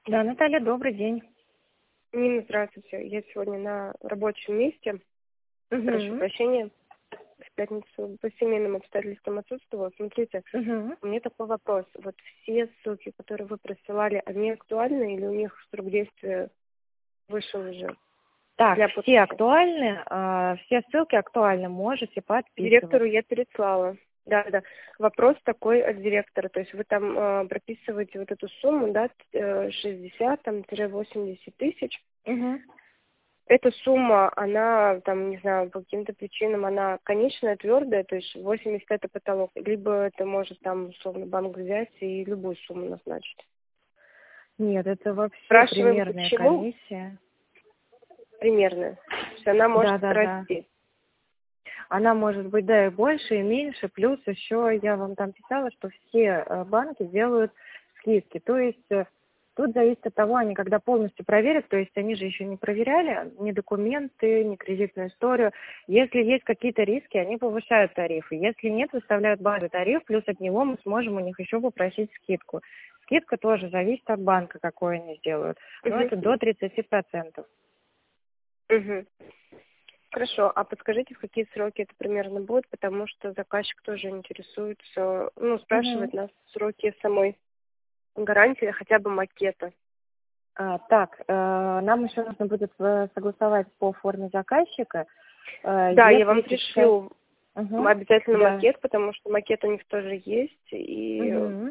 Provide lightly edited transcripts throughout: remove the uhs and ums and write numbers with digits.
Да, Наталья, добрый день. Нина, здравствуйте. Я сегодня на рабочем месте. Прошу Угу. прощения. В пятницу по семейным обстоятельствам отсутствовала. Смотрите, Угу. у меня такой вопрос. Вот все ссылки, которые вы присылали, они актуальны или у них срок действия вышел уже Так, для все подписи? актуальны, все ссылки актуальны, можете подписывать. Директору я переслала. Да, да. Вопрос такой от директора. То есть вы там прописываете вот эту сумму, да, 60 там, 80 тысяч. Угу. Эта сумма, она, там, не знаю, по каким-то причинам, она конечная, твердая, то есть 80 это потолок, либо это может там, условно, банк взять и любую сумму назначить. Нет, это вообще Спрашиваем, примерная почему комиссия. примерно. То есть она может Да, да, да. расти. Она может быть, да, и больше, и меньше. Плюс еще я вам там писала, что все банки делают скидки. То есть тут зависит от того, они когда полностью проверят, то есть они же еще не проверяли ни документы, ни кредитную историю. Если есть какие-то риски, они повышают тарифы. Если нет, выставляют базовый тариф, плюс от него мы сможем у них еще попросить скидку. Скидка тоже зависит от банка, какой они сделают. Но Угу. это до 30%. Угу. Хорошо, а подскажите, в какие сроки это примерно будет, потому что заказчик тоже интересуется, ну, Мгм. спрашивает нас сроки самой гарантии, хотя бы макета. Так, нам еще нужно будет согласовать по форме заказчика. Да, я Если вам сейчас... пришлю Мгм. обязательно Да. макет, потому что макет у них тоже есть, и Мгм.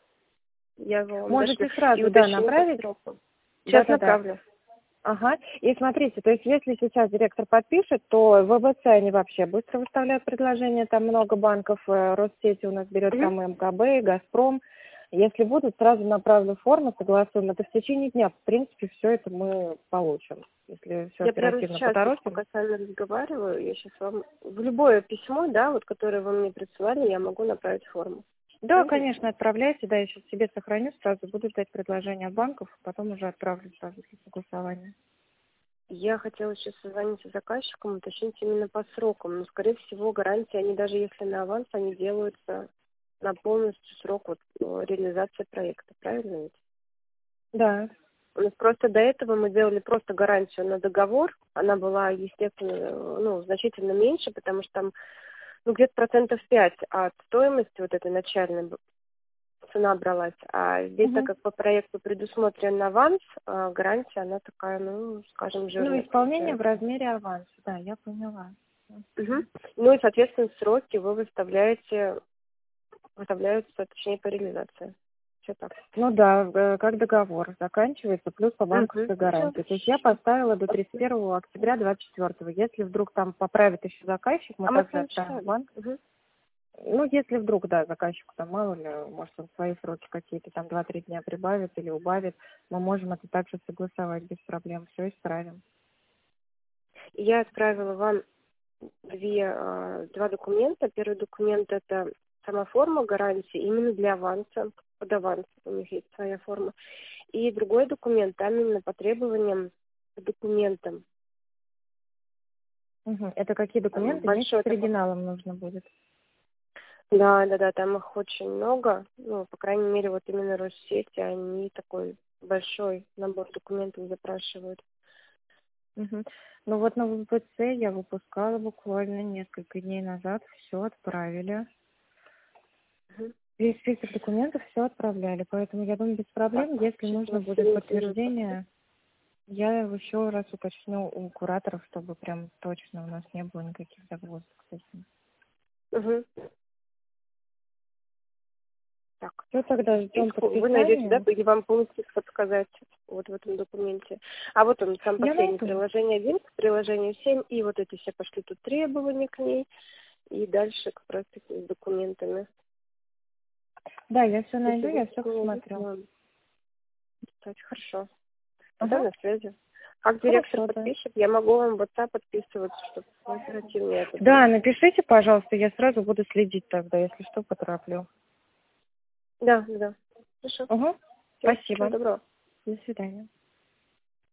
я его вам дошлю. Можете И сразу, да, уточню по направить. сроку. Сейчас Да-да-да. направлю. Ага. И смотрите, то есть если сейчас директор подпишет, то в ВВЦ они вообще быстро выставляют предложения, там много банков, Россети у нас берет Мгм. там и МКБ, и Газпром. Если будут, сразу направлю форму, согласуем. Это в течение дня, в принципе, все это мы получим, если все Я прямо оперативно сейчас, вот поторопим. пока с вами разговариваю, я сейчас вам в любое письмо, да, вот которое вы мне присылали, я могу направить форму. Да, Правильно? конечно, отправляйте, да, я сейчас себе сохраню, сразу буду ждать предложения от банков, потом уже отправлю сразу для согласования. Я хотела сейчас созвониться с заказчиком, уточнить именно по срокам, но, скорее всего, гарантии, они даже если на аванс, они делаются на полностью срок вот, реализации проекта, правильно ведь? Да. У нас просто до этого мы делали просто гарантию на договор. Она была, естественно, ну, значительно меньше, потому что там, ну, где-то 5% от стоимости вот этой начальной цена бралась. А здесь, так Мгм. как по проекту предусмотрен аванс, гарантия, она такая, ну, скажем, Ну, жирная исполнение в получается. размере аванса, да, я поняла. Мгм. Ну и, соответственно, сроки вы выставляются, точнее, по реализации. Все так. Ну да, как договор заканчивается, плюс по Угу. банковской Все. гарантии. То есть я поставила до 31 октября 24. Если вдруг там поправит еще заказчик, мы А мы с также вами отправим в читали. банк. Угу. Ну, если вдруг, да, заказчику там, мало ли, может, он свои сроки какие-то там 2-3 дня прибавит или убавит, мы можем это также согласовать без проблем, все исправим. Я отправила вам два документа. Первый документ – это сама форма гарантии именно для аванса, под аванс, у них есть своя форма. И другой документ, там именно по требованиям к документам. Мгм. Это какие Там документы? Вместе большой с такой. оригиналом нужно будет. Да, да, да, там их очень много. Ну, по крайней мере, вот именно Россети, они такой большой набор документов запрашивают. Мгм. Ну вот на ВПЦ я выпускала буквально несколько дней назад, все отправили. Мгм. Весь список документов все отправляли, поэтому я думаю, без Так, проблем. Если сейчас нужно вас будет сориентируют. подтверждение, я еще раз уточню у кураторов, чтобы прям точно у нас не было никаких загвоздок с этим. Угу. Так. Все, тогда ждем Вы найдете, да, подписания. или вам полностью их подсказать вот в этом документе. А вот он, сам Я последний, найду. приложение 1, приложение 7, и вот эти все пошли тут требования к ней, и дальше как раз таки с документами. Да, я все Если найду, вы я все не найдете, посмотрю. ладно. Кстати, хорошо. Тогда Ага, на связи. Как директор хорошо, да. подпишет, я могу вам в WhatsApp подписываться, чтобы оперативнее это было. Да, напишите, пожалуйста, я сразу буду следить тогда, если что, потороплю. Да, да. Хорошо. Угу, Все, всего спасибо. доброго. До свидания.